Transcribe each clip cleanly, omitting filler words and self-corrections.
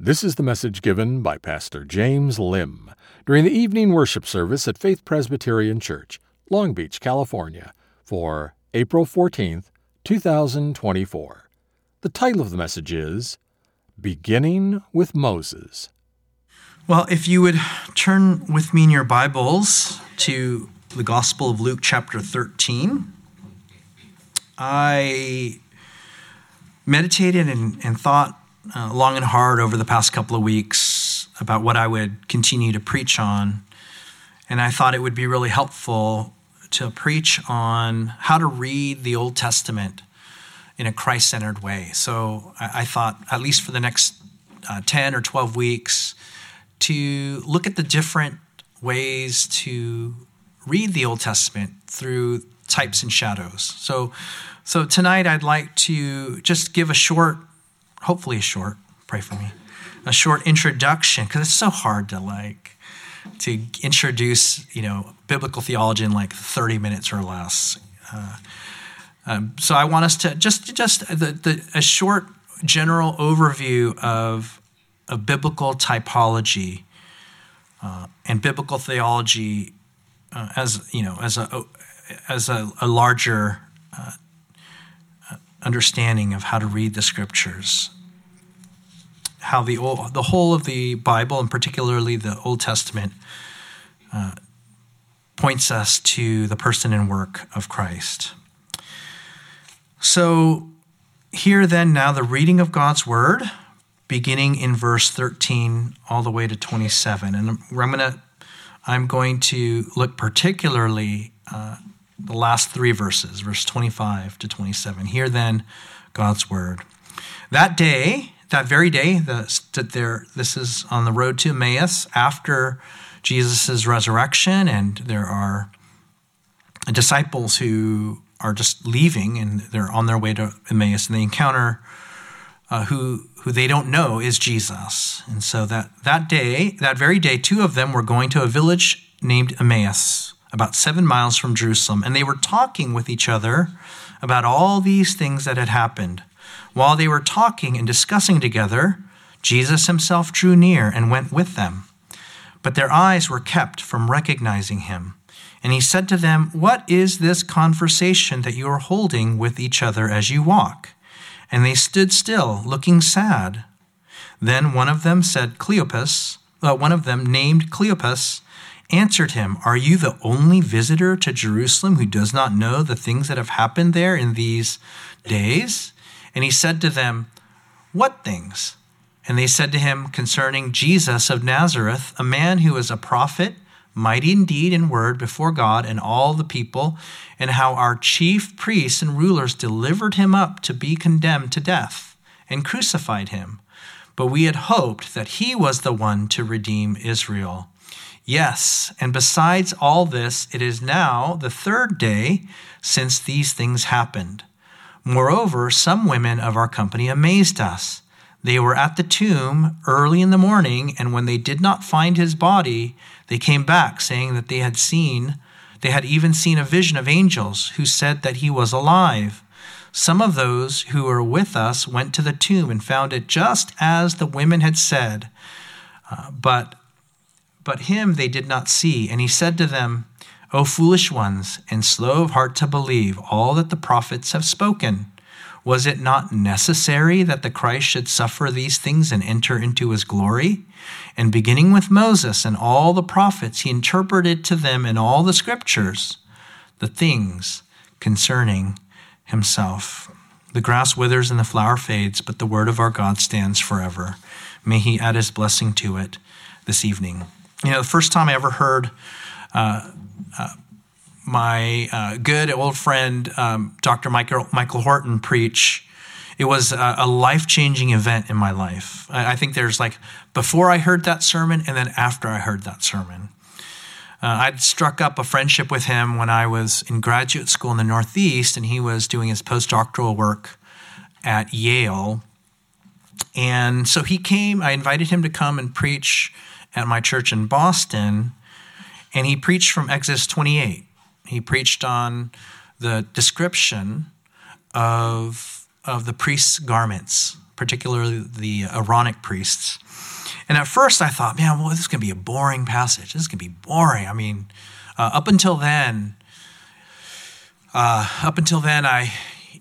This is the message given by Pastor James Lim during the evening worship service at Faith Presbyterian Church, Long Beach, California, for April 14th, 2024. The title of the message is Beginning with Moses. Well, if you would turn with me in your Bibles to the Gospel of Luke chapter 13. I meditated and thought long and hard over the past couple of weeks about what I would continue to preach on. And I thought it would be really helpful to preach on how to read the Old Testament in a Christ-centered way. So I thought, at least for the next 10 or 12 weeks, to look at the different ways to read the Old Testament through types and shadows. So tonight I'd like to just give a short, hopefully a short, pray for me, a short introduction, because it's so hard to introduce, biblical theology in 30 minutes or less. So I want us to just a short general overview of biblical typology and biblical theology as a larger understanding of how to read the Scriptures, how the whole of the Bible, and particularly the Old Testament, points us to the person and work of Christ. So here then now the reading of God's Word, beginning in verse 13 all the way to 27. And I'm going to look particularly the last three verses, verse 25 to 27. Hear then God's Word. That very day, this is on the road to Emmaus after Jesus' resurrection, and there are disciples who are just leaving, and they're on their way to Emmaus, and they encounter who they don't know is Jesus. And so that very day, two of them were going to a village named Emmaus, about 7 miles from Jerusalem, and they were talking with each other about all these things that had happened. While they were talking and discussing together, Jesus himself drew near and went with them. But their eyes were kept from recognizing him. And he said to them, "What is this conversation that you are holding with each other as you walk?" And they stood still, looking sad. Then one of them named Cleopas, answered him, "Are you the only visitor to Jerusalem who does not know the things that have happened there in these days?" And he said to them, "What things?" And they said to him, "Concerning Jesus of Nazareth, a man who is a prophet, mighty in deed and word before God and all the people, and how our chief priests and rulers delivered him up to be condemned to death and crucified him. But we had hoped that he was the one to redeem Israel. Yes, and besides all this, it is now the third day since these things happened. Moreover, some women of our company amazed us. They were at the tomb early in the morning, and when they did not find his body, they came back saying that they had even seen a vision of angels who said that he was alive. Some of those who were with us went to the tomb and found it just as the women had said, but him they did not see. And he said to them, O foolish ones, and slow of heart to believe all that the prophets have spoken. Was it not necessary that the Christ should suffer these things and enter into his glory? And beginning with Moses and all the prophets, he interpreted to them in all the Scriptures the things concerning himself. The grass withers and the flower fades, but the word of our God stands forever. May he add his blessing to it this evening. The first time I ever heard my good old friend, Dr. Michael Horton, preach, it was a life-changing event in my life. I think there's before I heard that sermon and then after I heard that sermon. I'd struck up a friendship with him when I was in graduate school in the Northeast, and he was doing his postdoctoral work at Yale. And so he came, I invited him to come and preach at my church in Boston, and he preached from Exodus 28. He preached on the description of the priests' garments, particularly the Aaronic priests. And at first I thought, man, well, this is going to be a boring passage. This is going to be boring. I mean, up until then, I,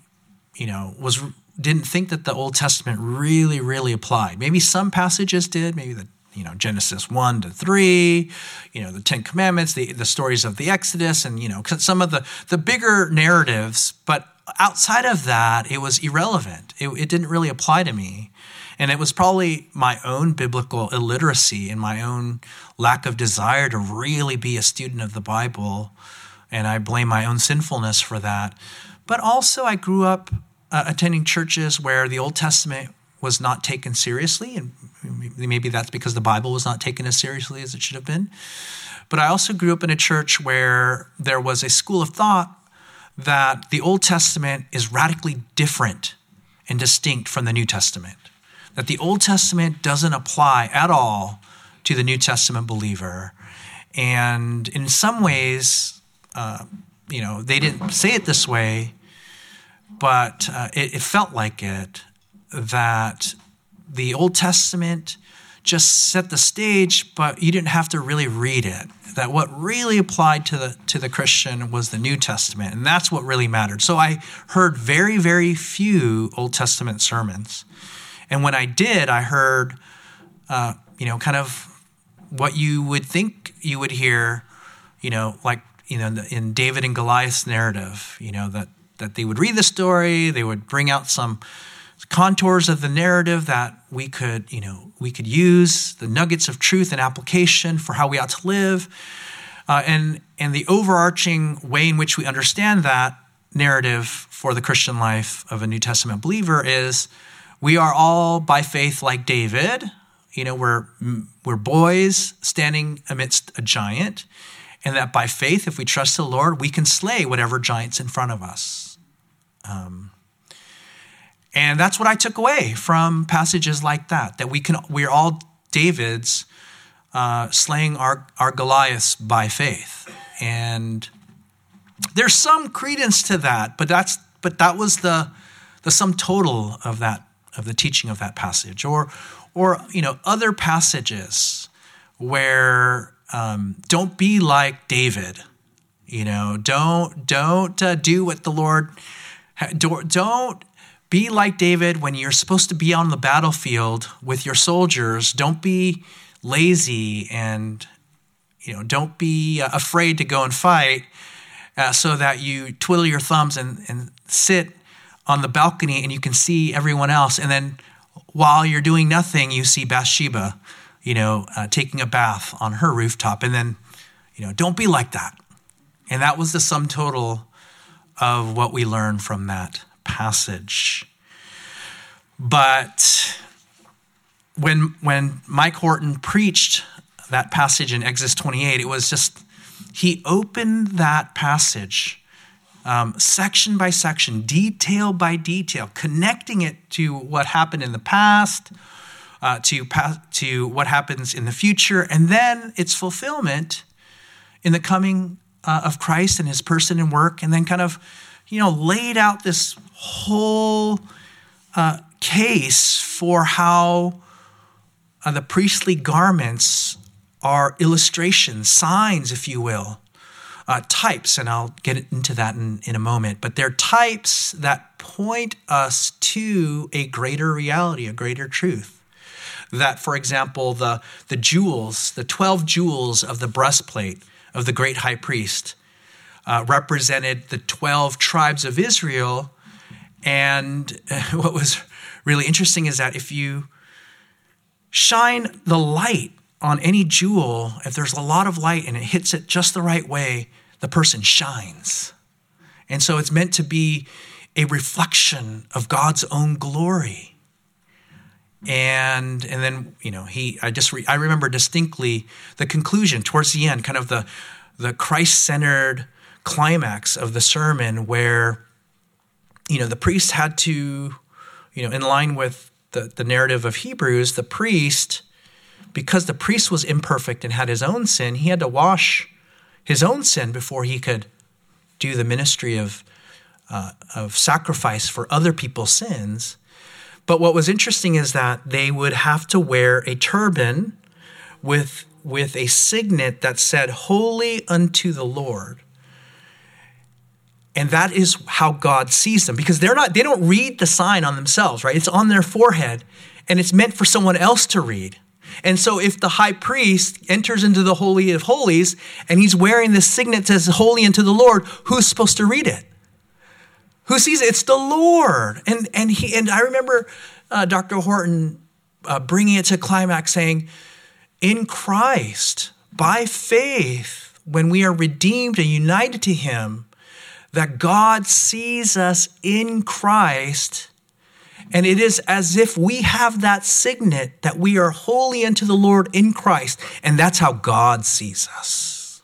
didn't think that the Old Testament really, really applied. Maybe some passages did, maybe Genesis 1 to 3, the Ten Commandments, the stories of the Exodus, and, some of the bigger narratives. But outside of that, it was irrelevant. It didn't really apply to me. And it was probably my own biblical illiteracy and my own lack of desire to really be a student of the Bible. And I blame my own sinfulness for that. But also I grew up attending churches where the Old Testament was not taken seriously, and maybe that's because the Bible was not taken as seriously as it should have been. But I also grew up in a church where there was a school of thought that the Old Testament is radically different and distinct from the New Testament, that the Old Testament doesn't apply at all to the New Testament believer. And in some ways, they didn't say it this way, but it felt like it, that the Old Testament just set the stage, but you didn't have to really read it. That what really applied to the Christian was the New Testament, and that's what really mattered. So I heard very, very few Old Testament sermons. And when I did, I heard, kind of what you would think you would hear, in David and Goliath's narrative, that they would read the story, they would bring out some contours of the narrative that we could use, the nuggets of truth and application for how we ought to live. And the overarching way in which we understand that narrative for the Christian life of a New Testament believer is we are all by faith like David. We're boys standing amidst a giant, and that by faith, if we trust the Lord, we can slay whatever giant's in front of us. And that's what I took away from passages like that we're all Davids slaying our Goliaths by faith. And there's some credence to that, but that was the sum total of the teaching of that passage. Or other passages where don't be like David. Don't do what the Lord don't be like David when you're supposed to be on the battlefield with your soldiers. Don't be lazy and, don't be afraid to go and fight so that you twiddle your thumbs and sit on the balcony and you can see everyone else. And then while you're doing nothing, you see Bathsheba, taking a bath on her rooftop. And then, don't be like that. And that was the sum total of what we learned from that passage. But when Mike Horton preached that passage in Exodus 28, it was just, he opened that passage section by section, detail by detail, connecting it to what happened in the past, to what happens in the future, and then its fulfillment in the coming of Christ and his person and work, and then kind of laid out this whole case for how the priestly garments are illustrations, signs, if you will, types, and I'll get into that in a moment, but they're types that point us to a greater reality, a greater truth. That, for example, the jewels, the 12 jewels of the breastplate of the great high priest represented the 12 tribes of Israel. And what was really interesting is that if you shine the light on any jewel, if there's a lot of light and it hits it just the right way, the person shines. And so it's meant to be a reflection of God's own glory. And then, I remember distinctly the conclusion towards the end, kind of the Christ-centered climax of the sermon where, the priest had to, in line with the narrative of Hebrews, the priest, because the priest was imperfect and had his own sin, he had to wash his own sin before he could do the ministry of sacrifice for other people's sins. But what was interesting is that they would have to wear a turban with a signet that said, "Holy unto the Lord." And that is how God sees them, because they don't read the sign on themselves, right? It's on their forehead, and it's meant for someone else to read. And so if the high priest enters into the Holy of Holies and he's wearing this signet that says, "Holy unto the Lord," who's supposed to read it? Who sees it? It's the Lord. And I remember Dr. Horton bringing it to climax, saying, in Christ, by faith, when we are redeemed and united to him, that God sees us in Christ, and it is as if we have that signet that we are holy unto the Lord in Christ, and that's how God sees us.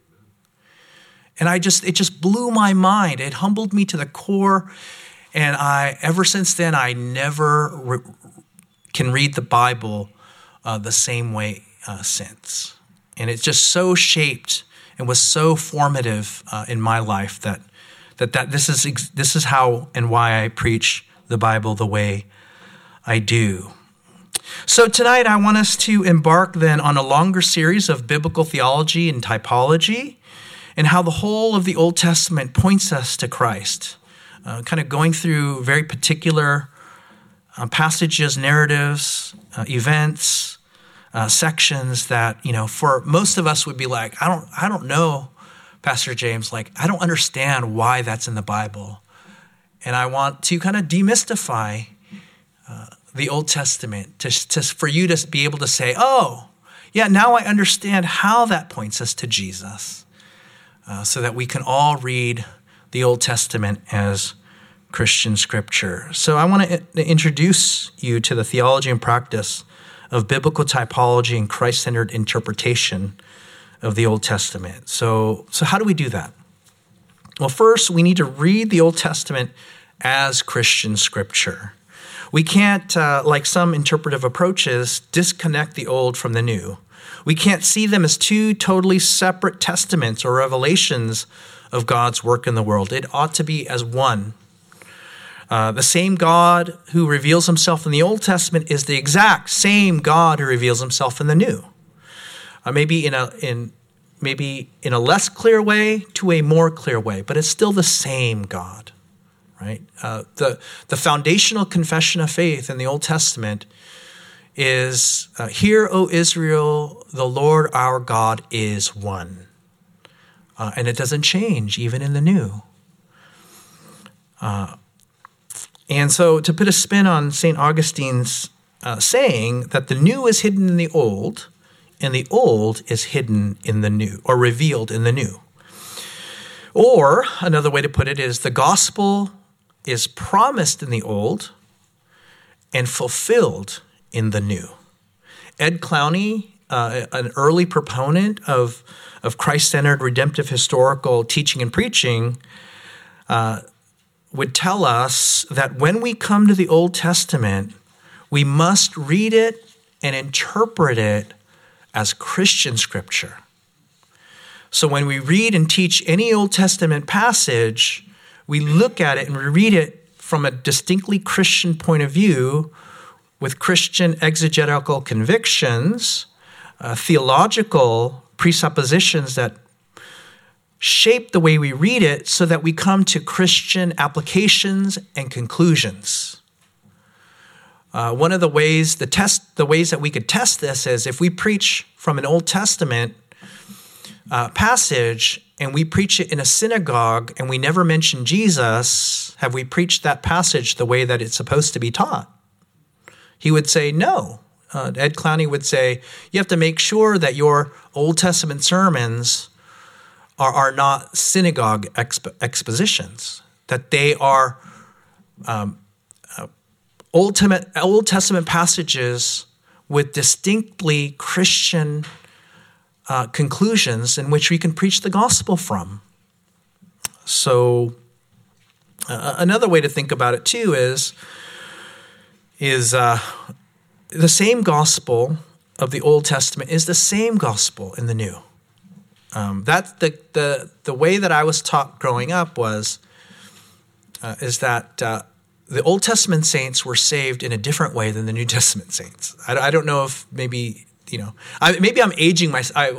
And it just blew my mind. It humbled me to the core, and ever since then, I never can read the Bible the same way since. And it's just so shaped and was so formative in my life that this is how and why I preach the Bible the way I do. So tonight I want us to embark then on a longer series of biblical theology and typology, and how the whole of the Old Testament points us to Christ, kind of going through very particular passages, narratives, events, sections that, for most of us would be like, I don't know, Pastor James, I don't understand why that's in the Bible. And I want to kind of demystify the Old Testament for you to be able to say, oh, yeah, now I understand how that points us to Jesus, so that we can all read the Old Testament as Christian scripture. So I want to introduce you to the theology and practice of biblical typology and Christ-centered interpretation of the Old Testament. So how do we do that? Well, first, we need to read the Old Testament as Christian scripture. We can't, like some interpretive approaches, disconnect the Old from the New. We can't see them as two totally separate testaments or revelations of God's work in the world. It ought to be as one. The same God who reveals himself in the Old Testament is the exact same God who reveals himself in the New. Maybe in a less clear way to a more clear way, but it's still the same God, right? The foundational confession of faith in the Old Testament is, "Hear, O Israel, the Lord our God is one." And it doesn't change even in the New. And so to put a spin on St. Augustine's saying that the new is hidden in the old, and the old is hidden in the new, or revealed in the new. Or another way to put it is the gospel is promised in the old and fulfilled in the new. Ed Clowney, an early proponent of Christ-centered redemptive historical teaching and preaching, would tell us that when we come to the Old Testament, we must read it and interpret it as Christian scripture. So when we read and teach any Old Testament passage, we look at it and we read it from a distinctly Christian point of view, with Christian exegetical convictions, theological presuppositions that shape the way we read it, so that we come to Christian applications and conclusions. One of the ways that we could test this is if we preach from an Old Testament passage and we preach it in a synagogue and we never mention Jesus, have we preached that passage the way that it's supposed to be taught? He would say no. Ed Clowney would say, you have to make sure that your Old Testament sermons are not synagogue expositions, that they are Old Testament passages with distinctly Christian conclusions in which we can preach the gospel from. So another way to think about it too is the same gospel of the Old Testament is the same gospel in the New. That's the way that I was taught growing up is that the Old Testament saints were saved in a different way than the New Testament saints. I don't know if maybe, maybe I'm aging myself.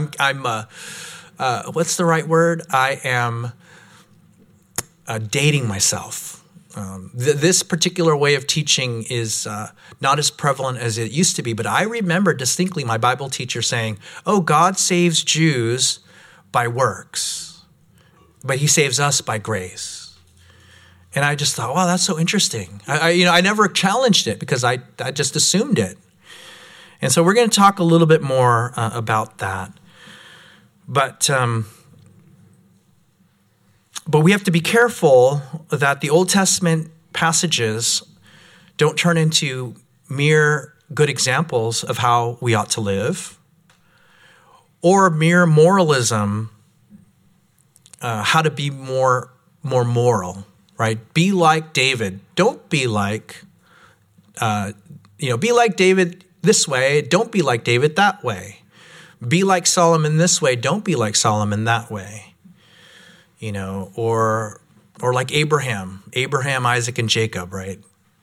What's the right word? I am dating myself. This particular way of teaching is not as prevalent as it used to be, but I remember distinctly my Bible teacher saying, "Oh, God saves Jews by works, but he saves us by grace." And I just thought, wow, that's so interesting. I never challenged it because I just assumed it. And so we're going to talk a little bit more about that. But we have to be careful that the Old Testament passages don't turn into mere good examples of how we ought to live, or mere moralism, how to be more moral. Right? Be like David. Don't be like, be like David this way. Don't be like David that way. Be like Solomon this way. Don't be like Solomon that way. Or like Abraham, Isaac, and Jacob, right?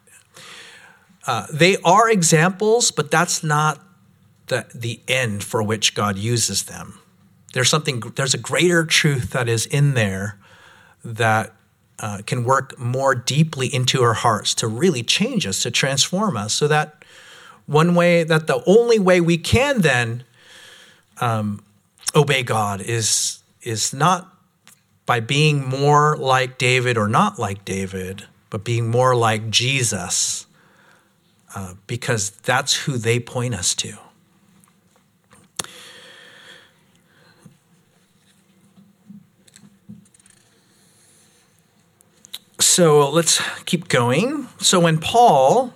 They are examples, but that's not the end for which God uses them. There's a greater truth that is in there that can work more deeply into our hearts to really change us, to transform us, so that the only way we can then obey God is not by being more like David or not like David, but being more like Jesus, because that's who they point us to. So let's keep going. So when Paul,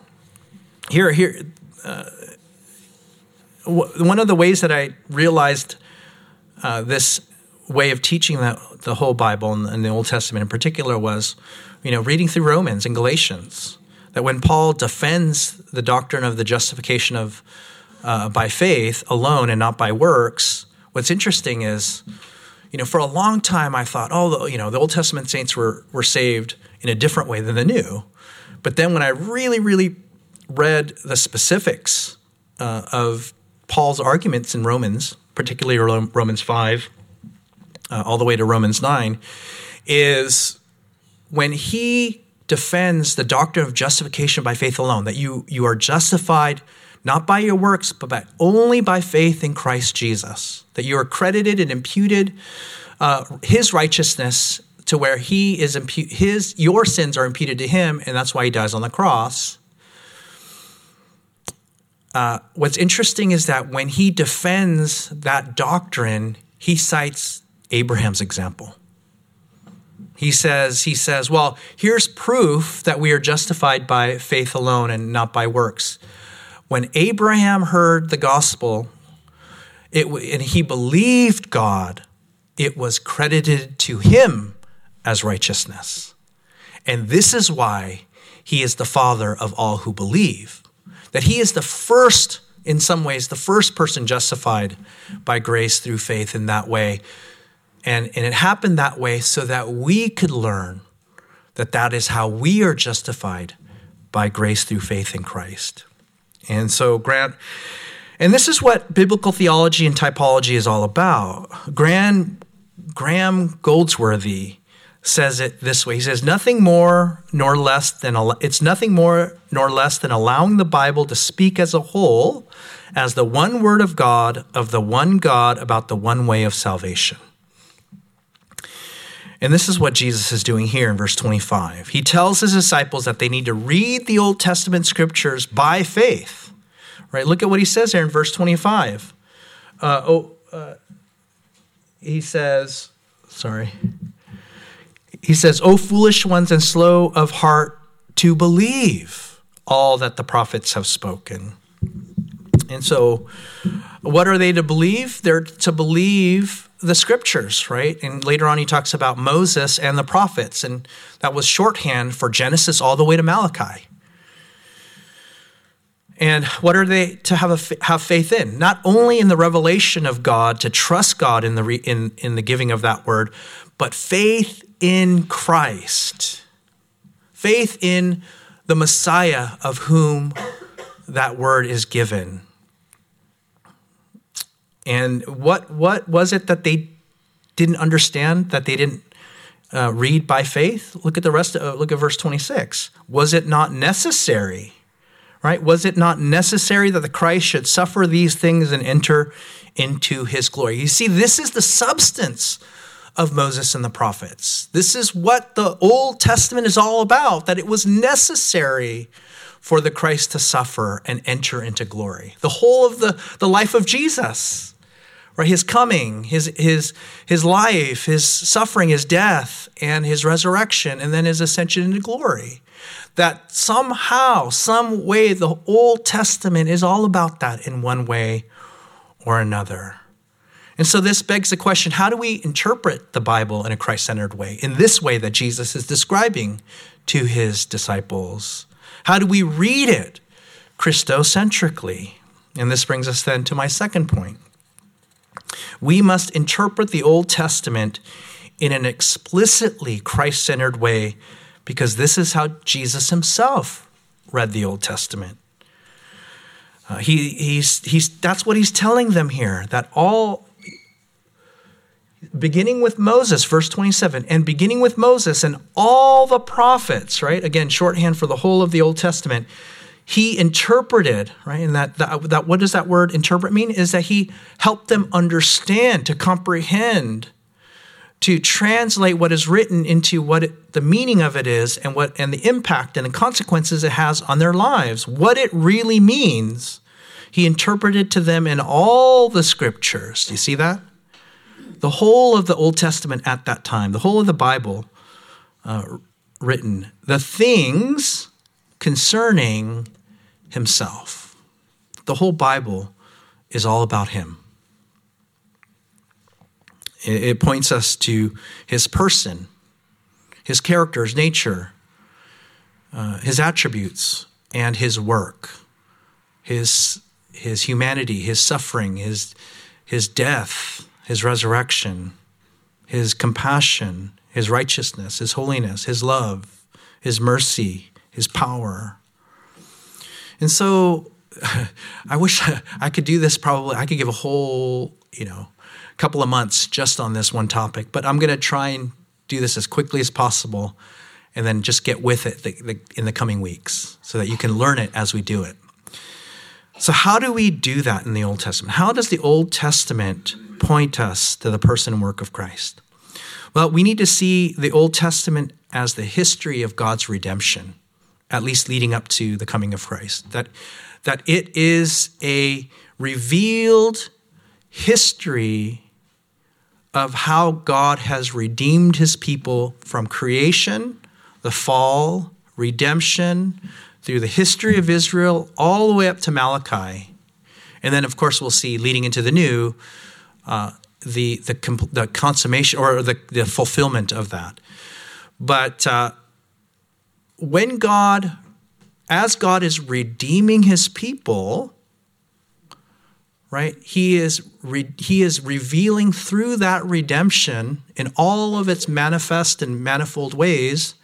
one of the ways that I realized this way of teaching the whole Bible and the Old Testament in particular was, reading through Romans and Galatians, that when Paul defends the doctrine of the justification of by faith alone and not by works, what's interesting is, for a long time I thought, the Old Testament saints were saved in a different way than the New. But then when I really, really read the specifics of Paul's arguments in Romans, particularly Romans 5, all the way to Romans 9, is when he defends the doctrine of justification by faith alone, that you are justified not by your works, but only by faith in Christ Jesus, that you are credited and imputed his righteousness to where he is your sins are imputed to him, and that's why he dies on the cross. What's interesting is that when he defends that doctrine, he cites Abraham's example. He says, well, here's proof that we are justified by faith alone and not by works. When Abraham heard the gospel, and he believed God, it was credited to him as righteousness. And this is why he is the father of all who believe. That he is the first, in some ways, the first person justified by grace through faith in that way. And it happened that way so that we could learn that is how we are justified by grace through faith in Christ. And so and this is what biblical theology and typology is all about. Graham Goldsworthy says it this way. He says, it's nothing more nor less than allowing the Bible to speak as a whole, as the one word of God, of the one God, about the one way of salvation. And this is what Jesus is doing here in verse 25. He tells his disciples that they need to read the Old Testament scriptures by faith. Right? Look at what he says here in verse 25. He says, "O foolish ones and slow of heart to believe all that the prophets have spoken." And so what are they to believe? They're to believe the scriptures, right? And later on he talks about Moses and the prophets, and that was shorthand for Genesis all the way to Malachi. And what are they to have faith in? Not only in the revelation of God, to trust God in the giving of that word, but faith in Christ. faith in the Messiah of whom that word is given. And what was it that they didn't understand, that they didn't read by faith? Look at look at verse 26. Was it not necessary, right? Was it not necessary that the Christ should suffer these things and enter into his glory? You see, this is the substance of Moses and the prophets. This is what the Old Testament is all about, that it was necessary for the Christ to suffer and enter into glory. The whole of the life of Jesus, right? His coming, his life, his suffering, his death, and his resurrection, and then his ascension into glory. That somehow, some way, the Old Testament is all about that in one way or another. And so this begs the question, how do we interpret the Bible in a Christ-centered way, in this way that Jesus is describing to his disciples? How do we read it Christocentrically? And this brings us then to my second point. We must interpret the Old Testament in an explicitly Christ-centered way, because this is how Jesus himself read the Old Testament. That's what he's telling them here, that beginning with Moses, verse 27, and beginning with Moses and all the prophets, right? Again, shorthand for the whole of the Old Testament. He interpreted, right? And that what does that word interpret mean? Is that he helped them understand, to comprehend, to translate what is written into what the meaning of it is, and the impact and the consequences it has on their lives, what it really means. He interpreted to them in all the scriptures. Do you see that? The whole of the Old Testament at that time, the whole of the Bible written, the things concerning himself. The whole Bible is all about him. It points us to his person, his character, his nature, his attributes, and his work, his humanity, his suffering, his death, his resurrection, his compassion, his righteousness, his holiness, his love, his mercy, his power. And so I wish I could do this. Probably I could give a whole, couple of months just on this one topic, but I'm going to try and do this as quickly as possible and then just get with it in the coming weeks so that you can learn it as we do it. So how do we do that in the Old Testament? How does the Old Testament point us to the person and work of Christ? Well, we need to see the Old Testament as the history of God's redemption, at least leading up to the coming of Christ. That it is a revealed history of how God has redeemed his people from creation, the fall, redemption, through the history of Israel, all the way up to Malachi. And then, of course, we'll see leading into the new, the consummation or the fulfillment of that. But as God is redeeming his people, right, he is revealing through that redemption in all of its manifest and manifold ways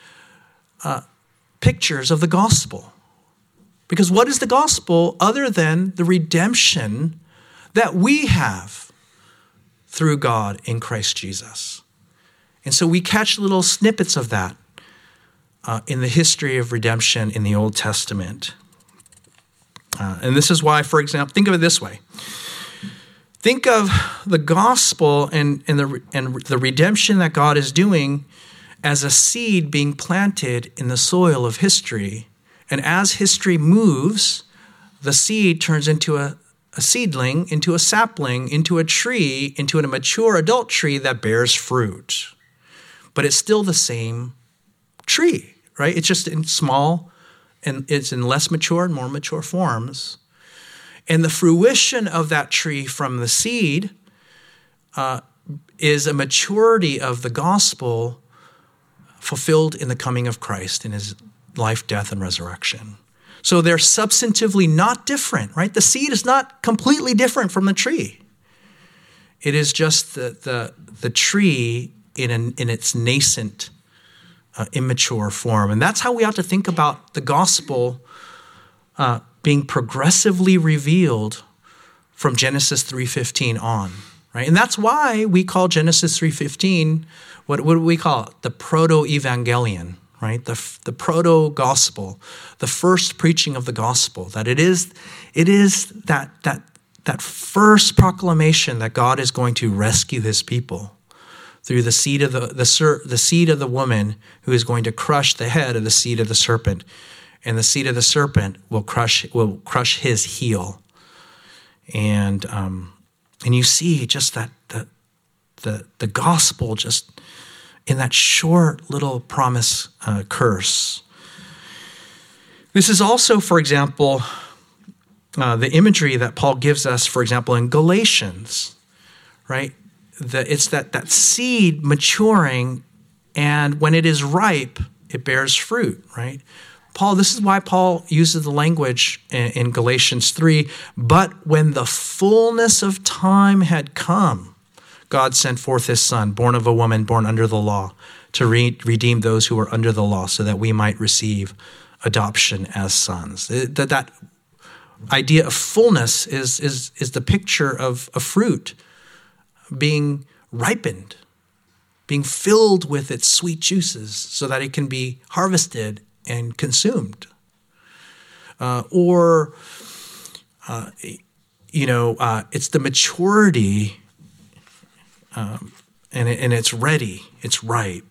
pictures of the gospel. Because what is the gospel other than the redemption that we have through God in Christ Jesus? And so we catch little snippets of that in the history of redemption in the Old Testament. And this is why, for example, think of it this way. Think of the gospel and the redemption that God is doing as a seed being planted in the soil of history. And as history moves, the seed turns into a seedling, into a sapling, into a tree, into a mature adult tree that bears fruit. But it's still the same tree, right? It's just in small, and it's in less mature and more mature forms. And the fruition of that tree from the seed is a maturity of the gospel fulfilled in the coming of Christ in his life, death, and resurrection. So they're substantively not different, right? The seed is not completely different from the tree. It is just the tree in its nascent immature form. And that's how we ought to think about the gospel being progressively revealed from Genesis 3:15 on, right? And that's why we call Genesis 3:15, what do we call it? The proto-evangelion, right? The proto-gospel, the first preaching of the gospel, that it is that first proclamation that God is going to rescue his people through the seed of the seed of the woman who is going to crush the head of the seed of the serpent, and the seed of the serpent will crush his heel. And you see just that the gospel just in that short little promise curse. This is also, for example, the imagery that Paul gives us, for example, in Galatians, right? It's that seed maturing, and when it is ripe, it bears fruit, right? This is why Paul uses the language in Galatians 3, but when the fullness of time had come, God sent forth his son, born of a woman, born under the law, to redeem those who were under the law so that we might receive adoption as sons. That idea of fullness is the picture of a fruit being ripened, being filled with its sweet juices so that it can be harvested and consumed. It's the maturity, and it's ready, it's ripe.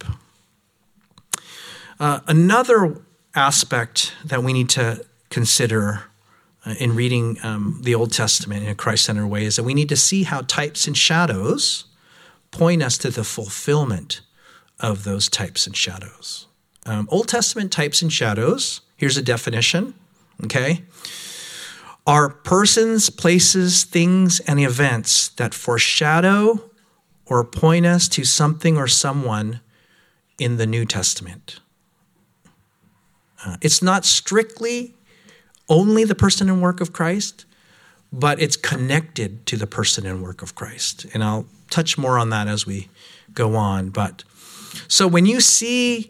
Another aspect that we need to consider in reading the Old Testament in a Christ-centered way is that we need to see how types and shadows point us to the fulfillment of those types and shadows. Old Testament types and shadows, here's a definition, okay, are persons, places, things, and events that foreshadow or point us to something or someone in the New Testament. It's not strictly only the person and work of Christ, but it's connected to the person and work of Christ. And I'll touch more on that as we go on. But so when you see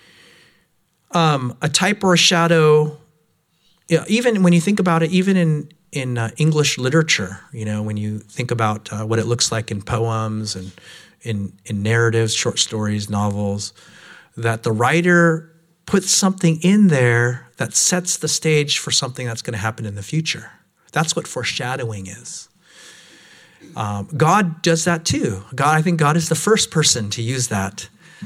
a type or a shadow, even when you think about it, even in English literature, when you think about what it looks like in poems and in narratives, short stories, novels, that the writer puts something in there that sets the stage for something that's going to happen in the future. That's what foreshadowing is. God does that too. I think God is the first person to use that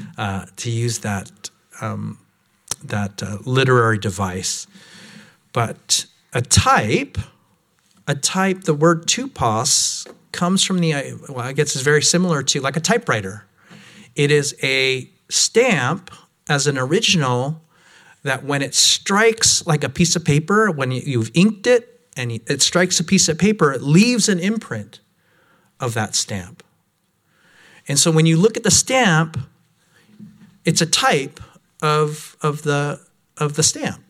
literary device. But a type, the word tupos comes from I guess it's very similar to like a typewriter. It is a stamp as an original that when it strikes like a piece of paper, when you've inked it and it strikes a piece of paper, it leaves an imprint of that stamp. And so when you look at the stamp, it's a type of the stamp.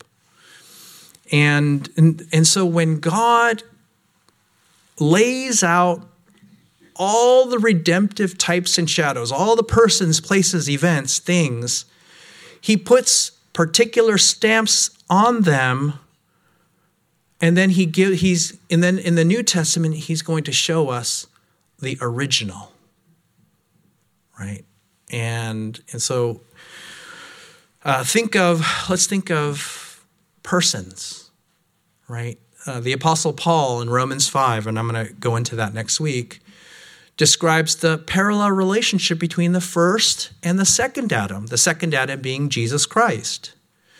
And so when God lays out all the redemptive types and shadows, all the persons, places, events, things, he puts particular stamps on them, and then and then in the New Testament he's going to show us the original, right? And so let's think of persons, right? The Apostle Paul in Romans 5, and I'm going to go into that next week, describes the parallel relationship between the first and the second Adam being Jesus Christ.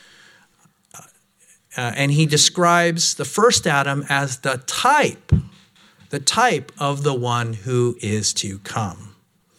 And he describes the first Adam as the type of the one who is to come.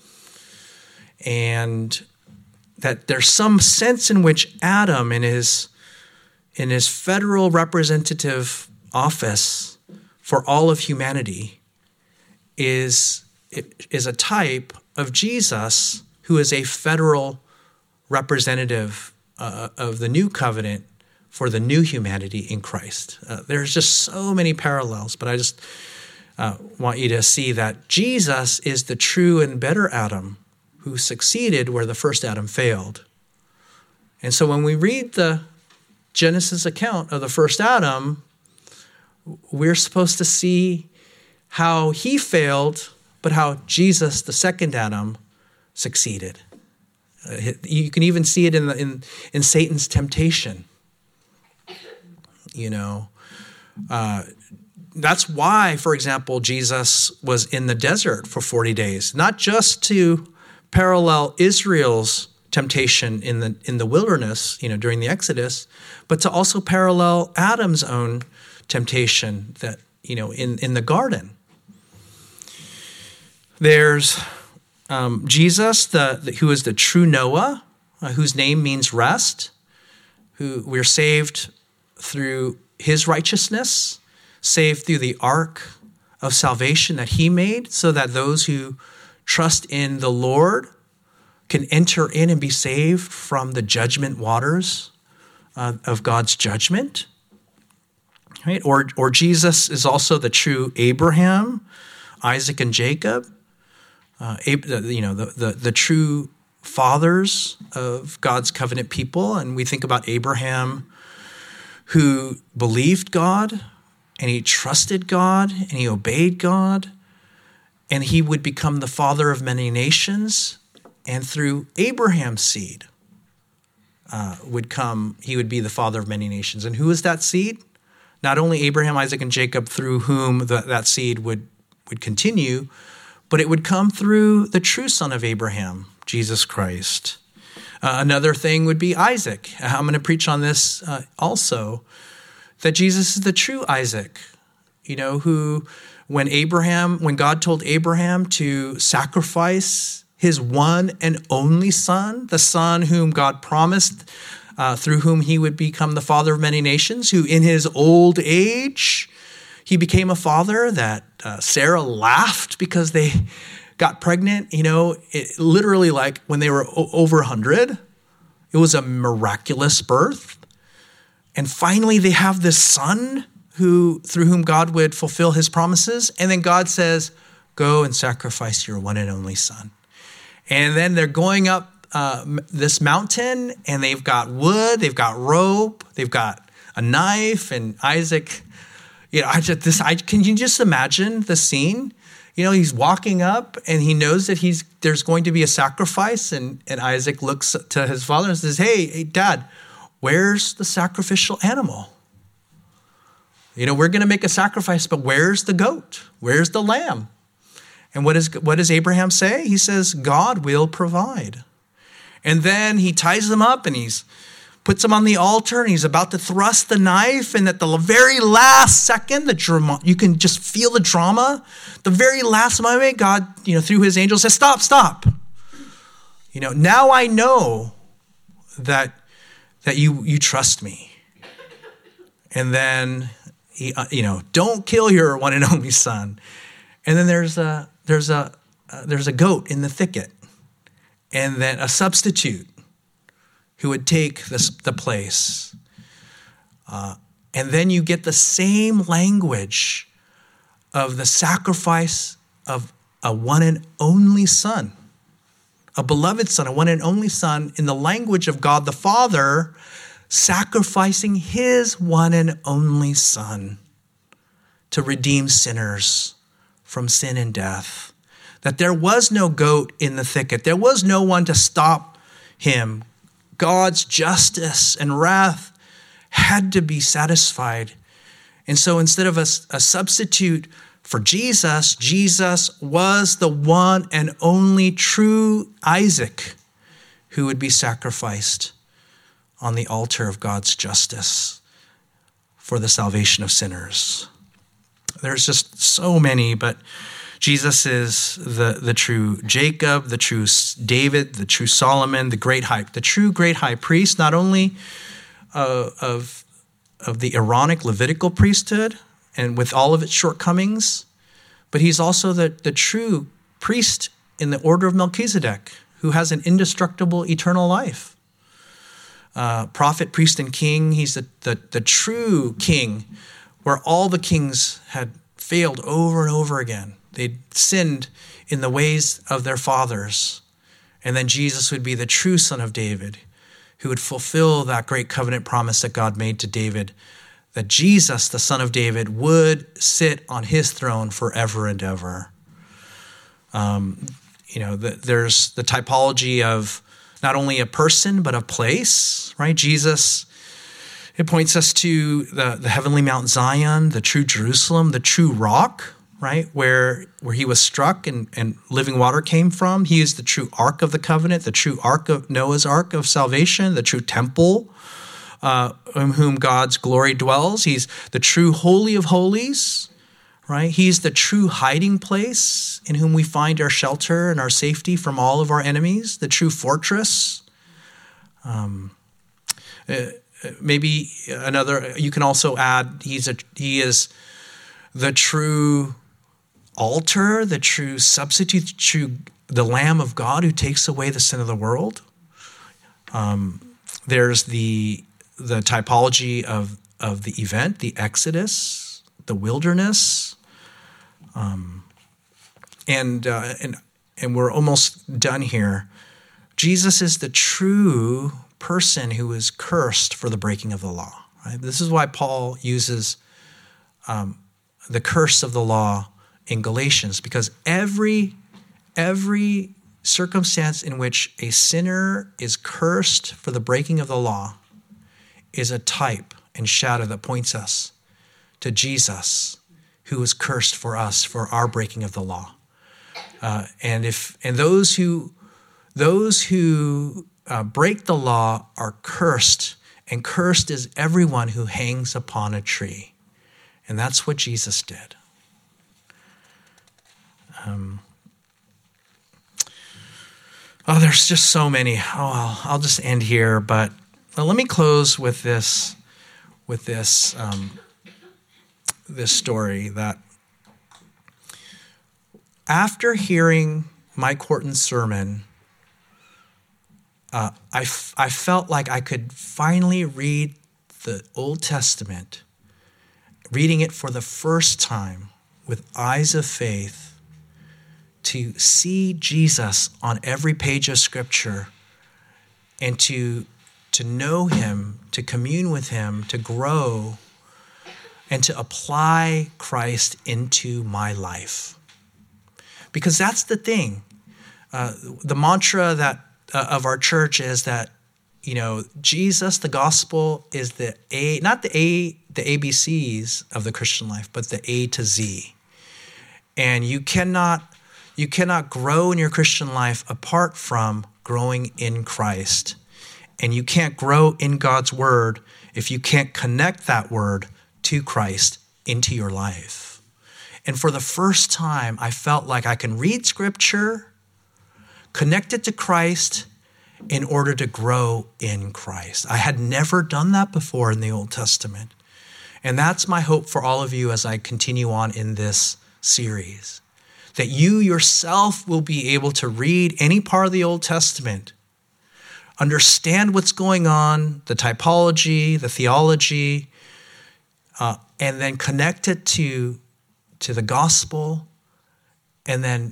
And that there's some sense in which Adam in his federal representative office for all of humanity is a type of Jesus, who is a federal representative of the new covenant for the new humanity in Christ. There's just so many parallels, but I just want you to see that Jesus is the true and better Adam who succeeded where the first Adam failed. And so when we read the Genesis account of the first Adam, we're supposed to see how he failed, but how Jesus, the second Adam, succeeded. You can even see it in Satan's temptation. That's why, for example, Jesus was in the desert for 40 days, not just to parallel Israel's temptation in the wilderness, during the Exodus, but to also parallel Adam's own temptation that, in the garden. There's Jesus, who is the true Noah, whose name means rest, who we're saved through his righteousness, saved through the ark of salvation that he made, so that those who trust in the Lord can enter in and be saved from the judgment waters of God's judgment. Right? Or Jesus is also the true Abraham, Isaac, and Jacob. The true fathers of God's covenant people. And we think about Abraham, who believed God, and he trusted God, and he obeyed God, and he would become the father of many nations. And through Abraham's seed he would be the father of many nations. And who is that seed? Not only Abraham, Isaac, and Jacob, through whom that seed would continue, but it would come through the true son of Abraham, Jesus Christ. Another thing would be Isaac. I'm going to preach on this also, that Jesus is the true Isaac, who when God told Abraham to sacrifice his one and only son, the son whom God promised, through whom he would become the father of many nations, who in his old age, he became a father that Sarah laughed because they got pregnant. It literally, like when they were over 100, it was a miraculous birth. And finally, they have this son through whom God would fulfill his promises. And then God says, go and sacrifice your one and only son. And then they're going up this mountain, and they've got wood, they've got rope, they've got a knife, and Isaac, can you just imagine the scene? He's walking up, and he knows that there's going to be a sacrifice, and Isaac looks to his father and says, hey, Dad, where's the sacrificial animal? We're going to make a sacrifice, but where's the goat? Where's the lamb? And what does Abraham say? He says, God will provide. And then he ties them up, and puts them on the altar, and he's about to thrust the knife. And at the very last second, you can just feel the drama. The very last moment, God, through his angel says, stop. Now I know that you trust me. And then, don't kill your one and only son. And then there's a goat in the thicket, and then a substitute who would take the place. And then you get the same language of the sacrifice of a one and only son, a beloved son, a one and only son, in the language of God the Father, sacrificing his one and only son to redeem sinners from sin and death. That there was no goat in the thicket. There was no one to stop him. God's justice and wrath had to be satisfied. And so instead of a substitute for Jesus, Jesus was the one and only true Isaac who would be sacrificed on the altar of God's justice for the salvation of sinners. There's just so many, but Jesus is the true Jacob, the true David, the true Solomon, the true great high priest, not only of the Aaronic Levitical priesthood and with all of its shortcomings, but he's also the true priest in the order of Melchizedek, who has an indestructible eternal life. Prophet, priest, and king, he's the true king, where all the kings had failed over and over again. They'd sinned in the ways of their fathers. And then Jesus would be the true son of David, who would fulfill that great covenant promise that God made to David, that Jesus, the son of David, would sit on his throne forever and ever. There's the typology of not only a person, but a place, right? Jesus, it points us to the heavenly Mount Zion, the true Jerusalem, the true rock, right? Where he was struck and living water came from. He is the true ark of the covenant, the true ark of Noah's ark of salvation, the true temple in whom God's glory dwells. He's the true holy of holies, right? He's the true hiding place in whom we find our shelter and our safety from all of our enemies, the true fortress. Maybe another, you can also add, he is the true altar, the true substitute, the Lamb of God who takes away the sin of the world. There's the typology of the event, the Exodus, the wilderness, and we're almost done here. Jesus is the true person who is cursed for the breaking of the law. Right? This is why Paul uses the curse of the law in Galatians, because every circumstance in which a sinner is cursed for the breaking of the law is a type and shadow that points us to Jesus, who was cursed for us for our breaking of the law. And those who break the law are cursed, and cursed is everyone who hangs upon a tree. And that's what Jesus did. There's just so many. I'll just end here, but let me close with this story that after hearing Mike Horton's sermon, I felt like I could finally read the Old Testament, reading it for the first time with eyes of faith, to see Jesus on every page of Scripture, and to know him, to commune with him, to grow, and to apply Christ into my life. Because that's the thing. The mantra that of our church is that, Jesus, the gospel, is not the ABCs of the Christian life, but the A to Z. And you cannot grow in your Christian life apart from growing in Christ. And you can't grow in God's word if you can't connect that word to Christ into your life. And for the first time, I felt like I can read Scripture, connect it to Christ in order to grow in Christ. I had never done that before in the Old Testament. And that's my hope for all of you as I continue on in this series, that you yourself will be able to read any part of the Old Testament, understand what's going on, the typology, the theology, and then connect it to the gospel, and then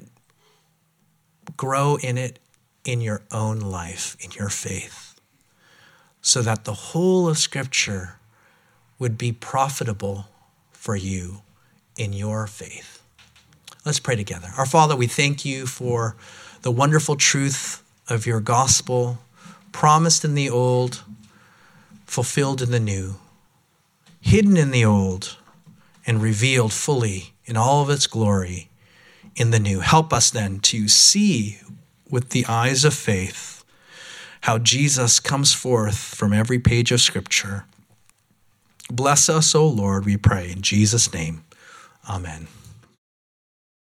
grow in it in your own life, in your faith, so that the whole of Scripture would be profitable for you in your faith. Let's pray together. Our Father, we thank you for the wonderful truth of your gospel, promised in the old, fulfilled in the new, hidden in the old, and revealed fully in all of its glory in the new. Help us then to see with the eyes of faith how Jesus comes forth from every page of Scripture. Bless us, O Lord, we pray, in Jesus' name. Amen.